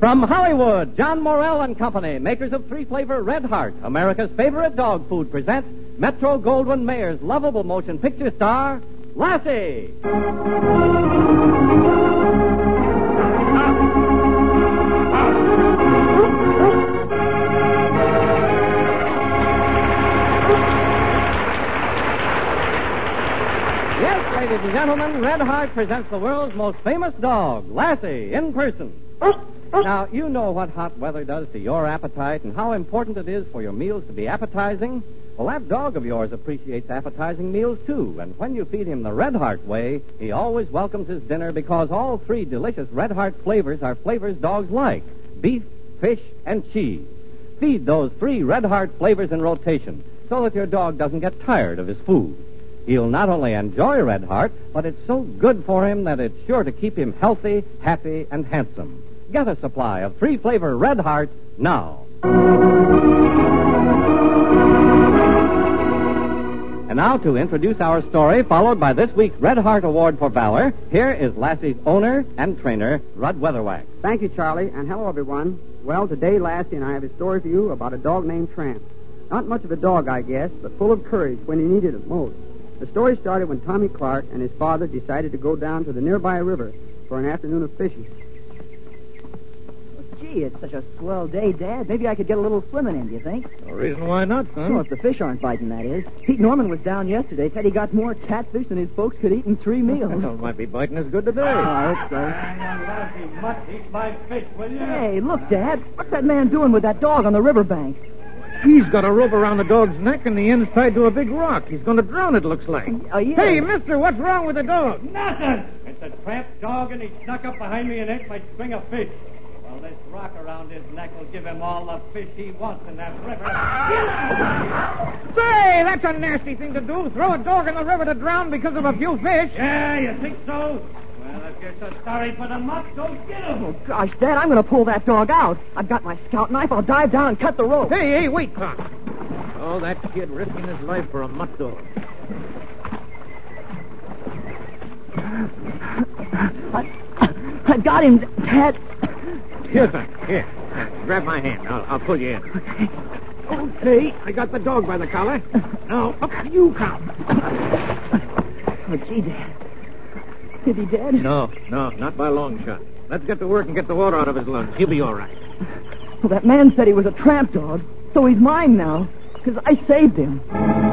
From Hollywood, John Morrell and Company, makers of three-flavor Red Heart, America's favorite dog food, presents Metro-Goldwyn-Mayer's lovable motion picture star, Lassie. Yes, ladies and gentlemen, Red Heart presents the world's most famous dog, Lassie, in person. Now, you know what hot weather does to your appetite and how important it is for your meals to be appetizing. Well, that dog of yours appreciates appetizing meals, too. And when you feed him the Red Heart way, he always welcomes his dinner because all three delicious Red Heart flavors are flavors dogs like: beef, fish, and cheese. Feed those three Red Heart flavors in rotation so that your dog doesn't get tired of his food. He'll not only enjoy Red Heart, but it's so good for him that it's sure to keep him healthy, happy, and handsome. Get a supply of three-flavor Red Heart now. And now to introduce our story, followed by this week's Red Heart Award for Valor, here is Lassie's owner and trainer, Rudd Weatherwax. Thank you, Charlie, and hello, everyone. Well, today, Lassie and I have a story for you about a dog named Tramp. Not much of a dog, I guess, but full of courage when he needed it most. The story started when Tommy Clark and his father decided to go down to the nearby river for an afternoon of fishing. Gee, it's such a swell day, Dad. Maybe I could get a little swimming in, do you think? No reason why not, son. Well, if the fish aren't biting, that is. Pete Norman was down yesterday. Said he got more catfish than his folks could eat in 3 meals. Well, might be biting as good today. I hope so. Lassie, must eat my fish, will you? Hey, look, Dad. What's that man doing with that dog on the riverbank? He's got a rope around the dog's neck and the end's tied to a big rock. He's going to drown, it looks like. Oh, yeah. Hey, mister, what's wrong with the dog? Nothing! It's a Tramp dog, and he snuck up behind me and ate my string of fish. Well, this rock around his neck will give him all the fish he wants in that river. Say, that's a nasty thing to do. Throw a dog in the river to drown because of a few fish. Yeah, you think so? Well, if you're so sorry for the mutt, go get him. Oh, gosh, Dad, I'm going to pull that dog out. I've got my scout knife. I'll dive down and cut the rope. Hey, wait, Clark. Oh, that kid risking his life for a mutt dog. I got him, Dad. Here, son. Here. Grab my hand. I'll pull you in. Okay, I got the dog by the collar. Now, up you come. Oh, gee, Dad. Is he dead? No, not by a long shot. Let's get to work and get the water out of his lungs. He'll be all right. Well, that man said he was a tramp dog, so he's mine now, because I saved him.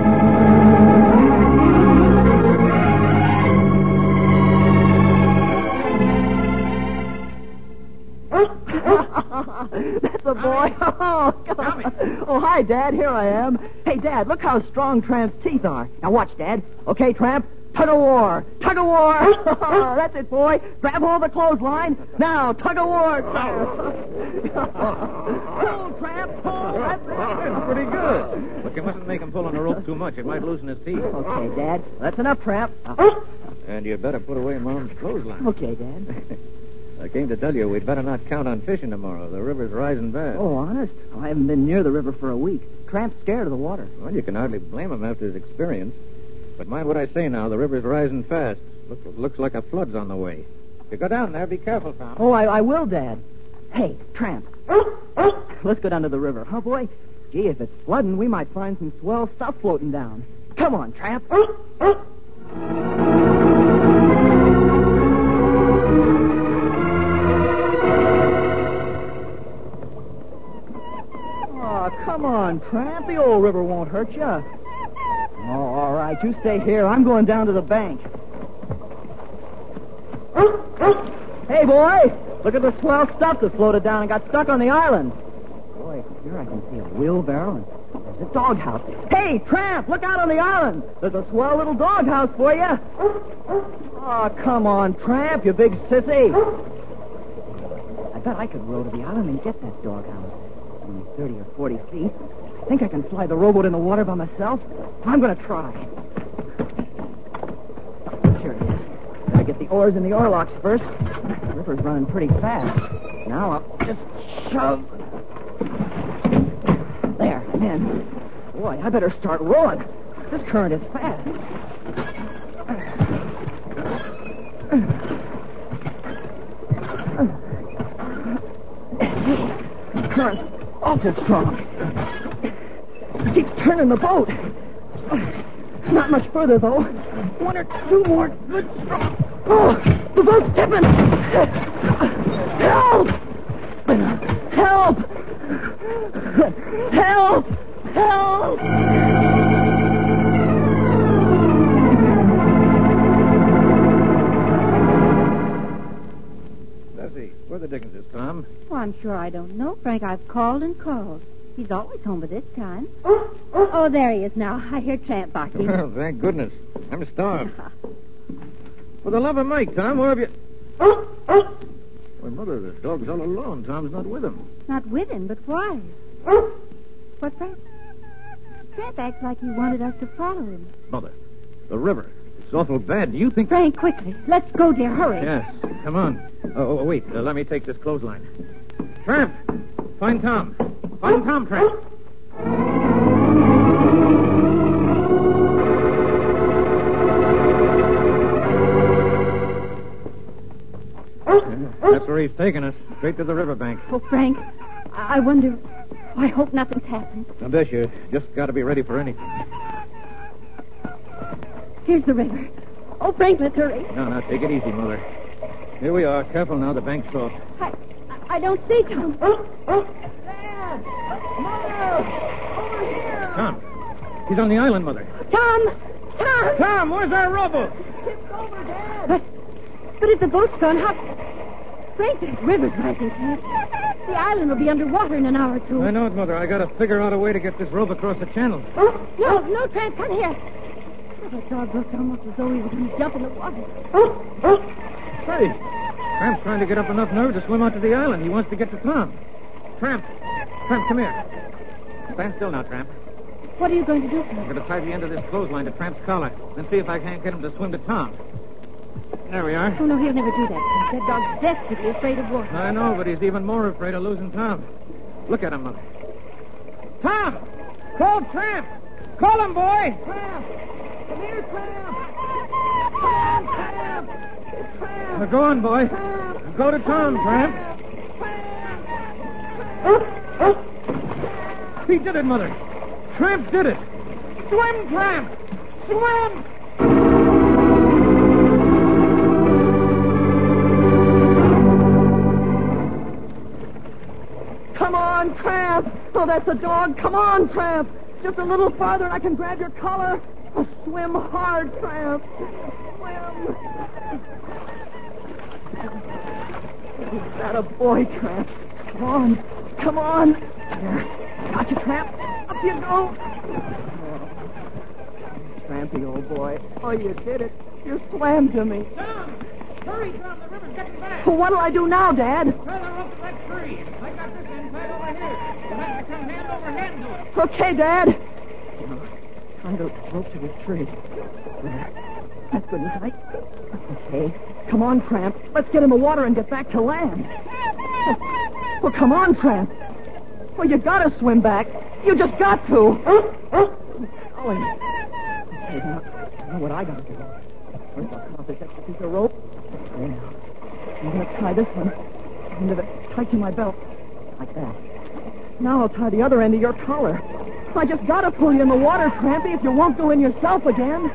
That's a boy. Oh, God. Oh, hi, Dad. Here I am. Hey, Dad, look how strong Tramp's teeth are. Now, watch, Dad. Okay, Tramp? Tug of war. Tug of war. That's it, boy. Grab hold of the clothesline. Now, tug of war. Pull, Tramp. Pull. That's it. That's pretty good. But you mustn't make him pull on the rope too much. It might loosen his teeth. Okay, Dad. That's enough, Tramp. And you better put away Mom's clothesline. Okay, Dad. I came to tell you we'd better not count on fishing tomorrow. The river's rising fast. Oh, honest? Oh, I haven't been near the river for a week. Tramp's scared of the water. Well, you can hardly blame him after his experience. But mind what I say now. The river's rising fast. Looks like a flood's on the way. If you go down there, be careful, Tom. Oh, I will, Dad. Hey, Tramp. Let's go down to the river, huh, boy? Gee, if it's flooding, we might find some swell stuff floating down. Come on, Tramp. Oh, come on, Tramp. The old river won't hurt you. Oh, all right. You stay here. I'm going down to the bank. Hey, boy. Look at the swell stuff that floated down and got stuck on the island. Boy, here I can see a wheelbarrow and there's a doghouse. Hey, Tramp, look out on the island. There's a swell little doghouse for you. Oh, come on, Tramp, you big sissy. I bet I could row to the island and get that doghouse. Only 30 or 40 feet. I think I can fly the rowboat in the water by myself. I'm going to try. Here it is. Gotta get the oars in the oarlocks first. The river's running pretty fast. Now I'll just shove. There, I'm in. Boy, I better start rowing. This current is fast. current's awful strong. It keeps turning the boat. Not much further, though. One or two more good strokes. Oh, the boat's tipping. Help! Help! Help! Help! Bessie, where the dickens is Tom? Oh, I'm sure I don't know, Frank. I've called and called. He's always home by this time. Oh, there he is now. I hear Tramp barking. Well, thank goodness. I'm starved. For the love of Mike, Tom, where have you... Well, Mother, the dog's all alone. Tom's not with him. Not with him, but why? What, Frank? Tramp acts like he wanted us to follow him. Mother, the river. It's awful bad. Do you think... Frank, quickly. Let's go, dear. Hurry. Yes, come on. Oh, wait. Let me take this clothesline. Tramp! Find Tom. Find Tom, Tramp. That's where he's taking us. Straight to the riverbank. Oh, Frank, I wonder... I hope nothing's happened. I bet you just got to be ready for anything. Here's the river. Oh, Frank, let's hurry. No, take it easy, Mother. Here we are. Careful now. The bank's soft. I don't see Tom. Dad! Mother! Over here! Tom. He's on the island, Mother. Tom! Tom, where's our rowboat? Tipped over, Dad! But if the boat's gone, how... Frank, this river's rising fast. The island will be underwater in an hour or two. I know it, Mother. I got to figure out a way to get this rope across the channel. No, Tramp, come here. Oh, that dog looked almost as though he was going to jump in the water. Say, Tramp's trying to get up enough nerve to swim out to the island. He wants to get to Tom. Tramp, come here. Stand still now, Tramp. What are you going to do, I'm Frank? going to tie the end of this clothesline to Tramp's collar, then see if I can't get him to swim to Tom. There we are. Oh, no, he'll never do that, Frank. That dog's desperately afraid of water. I know, but he's even more afraid of losing Tom. Look at him, Mother. Tom! Call Tramp! Call him, boy! Tramp! Come here, Tramp! Come on, Tramp! Tramp! Now, go on, boy. Tramp! Go to Tom, Tramp. He did it, Mother. Tramp did it. Swim, Tramp! Swim! Come on, Tramp! Oh, that's a dog. Come on, Tramp! Just a little farther and I can grab your collar. Oh, swim hard, Tramp. Swim. That a boy, Tramp. Come on. Come on. There. Got you, Tramp. Up you go. Oh. Trampy, old boy. Oh, you did it. You swam to me. Tom! Hurry, Tom. The river's getting back. Well, what'll I do now, Dad? Tie the rope to that tree. I got this end tied over here. You'll have to come hand over hand to it. Okay, Dad. Tie the rope to this tree. There. That's good as right. Okay. Come on, Tramp. Let's get in the water and get back to land. Well, come on, Tramp. Well, you gotta swim back. You just got to. Oh, okay, now, I know what I gotta do. First, I'll cut off this extra piece of rope. There. I'm gonna tie this one. End of it tight to my belt. Like that. Now I'll tie the other end of your collar. I just gotta pull you in the water, Trampy, if you won't go in yourself again.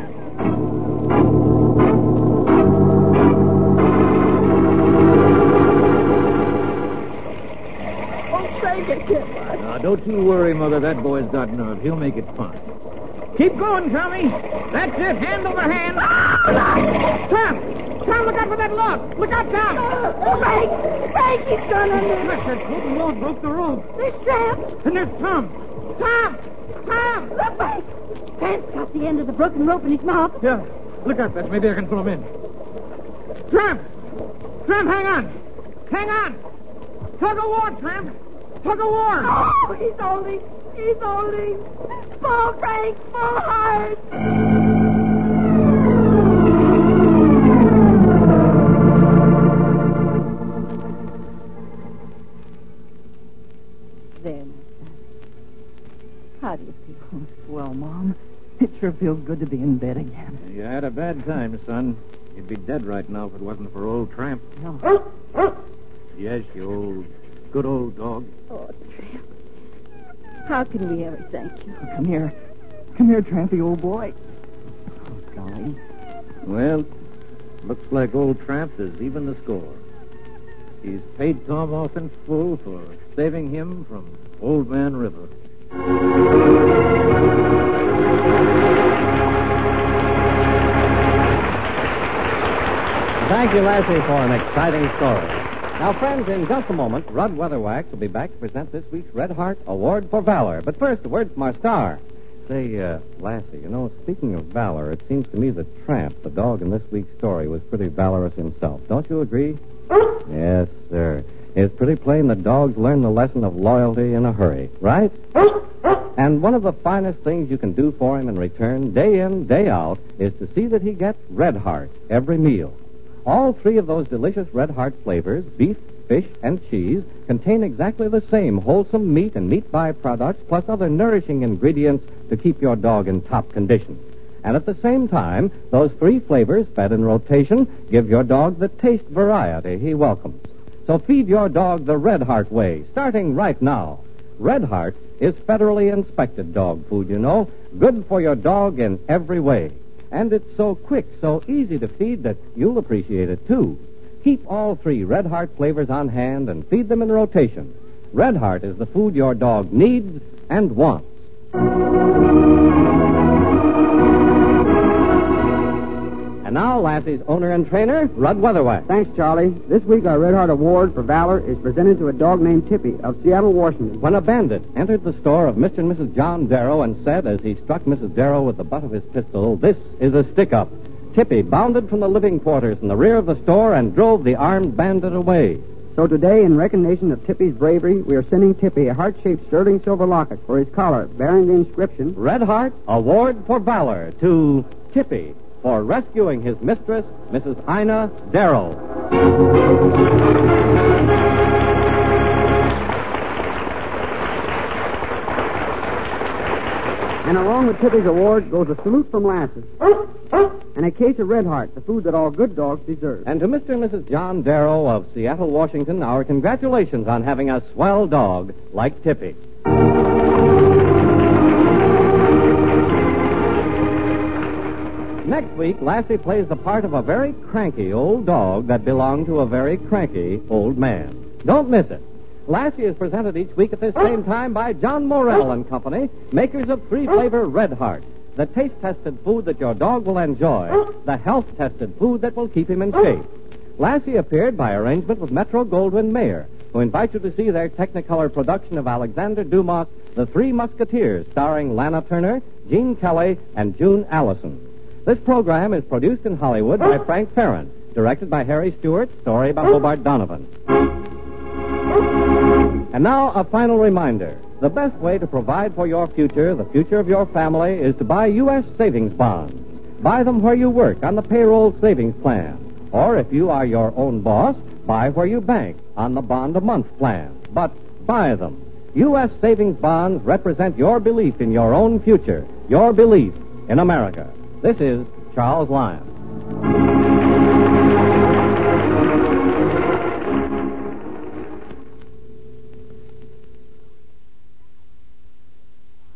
Oh, take it, kid. Now, don't you worry, Mother. That boy's got nerve. He'll make it fun. Keep going, Tommy. That's it. Hand over hand. Tom! Tom, look out for that log. Look out, Tom. Frank, he's gone under. Look, that broken log broke the rope. There's Tramp. And there's Tom. Tom! Look, Frank. Tramp's got the end of the broken rope in his mouth. Yeah. Look out, Bess. Maybe I can pull him in. Tramp! Tramp, hang on. Hang on. Tug of war, Tramp. Tug of war. Oh, he's holding. He's holding. Pull, Frank. Pull hard. There, how do you feel? Oh, swell, Mom. It sure feels good to be in bed again. You had a bad time, son. You'd be dead right now if it wasn't for old Tramp. No. Yes, you old good old dog. Oh, Tramp. How can we ever thank you? Come here. Come here, Trampy, old boy. Oh, golly. Well, looks like old Tramp is even the score. He's paid Tom off in full for saving him from Old Man River. Thank you, Lassie, for an exciting story. Now, friends, in just a moment, Rudd Weatherwax will be back to present this week's Red Heart Award for Valor. But first, a word from our star. Say, Lassie, speaking of valor, it seems to me that Tramp, the dog in this week's story, was pretty valorous himself. Don't you agree? Yes, sir. It's pretty plain that dogs learn the lesson of loyalty in a hurry, right? And one of the finest things you can do for him in return, day in, day out, is to see that he gets Red Heart every meal. All three of those delicious Red Heart flavors, beef, fish, and cheese, contain exactly the same wholesome meat and meat byproducts, plus other nourishing ingredients to keep your dog in top condition. And at the same time, those three flavors, fed in rotation, give your dog the taste variety he welcomes. So feed your dog the Red Heart way, starting right now. Red Heart is federally inspected dog food, good for your dog in every way. And it's so quick, so easy to feed that you'll appreciate it, too. Keep all three Red Heart flavors on hand and feed them in rotation. Red Heart is the food your dog needs and wants. And now, Lassie's owner and trainer, Rudd Weatherwax. Thanks, Charlie. This week, our Red Heart Award for Valor is presented to a dog named Tippy of Seattle, Washington. When a bandit entered the store of Mr. and Mrs. John Darrow and said, as he struck Mrs. Darrow with the butt of his pistol, "This is a stick-up," Tippy bounded from the living quarters in the rear of the store and drove the armed bandit away. So today, in recognition of Tippy's bravery, we are sending Tippy a heart-shaped sterling silver locket for his collar, bearing the inscription, Red Heart Award for Valor to Tippy for rescuing his mistress, Mrs. Ina Darrow. And along with Tippy's award goes a salute from Lassie. And a case of Red Heart, the food that all good dogs deserve. And to Mr. and Mrs. John Darrow of Seattle, Washington, our congratulations on having a swell dog like Tippy. Next week, Lassie plays the part of a very cranky old dog that belonged to a very cranky old man. Don't miss it. Lassie is presented each week at this same time by John Morrell and Company, makers of three-flavor Red Heart, the taste-tested food that your dog will enjoy, the health-tested food that will keep him in shape. Lassie appeared by arrangement with Metro-Goldwyn-Mayer, who invite you to see their Technicolor production of Alexander Dumas' The Three Musketeers, starring Lana Turner, Gene Kelly, and June Allison. This program is produced in Hollywood by Frank Ferrin, directed by Harry Stewart, story by Hobart Donovan. And now, a final reminder. The best way to provide for your future, the future of your family, is to buy U.S. savings bonds. Buy them where you work on the payroll savings plan. Or if you are your own boss, buy where you bank on the bond-a-month plan. But buy them. U.S. savings bonds represent your belief in your own future, your belief in America. This is Charles Lyon.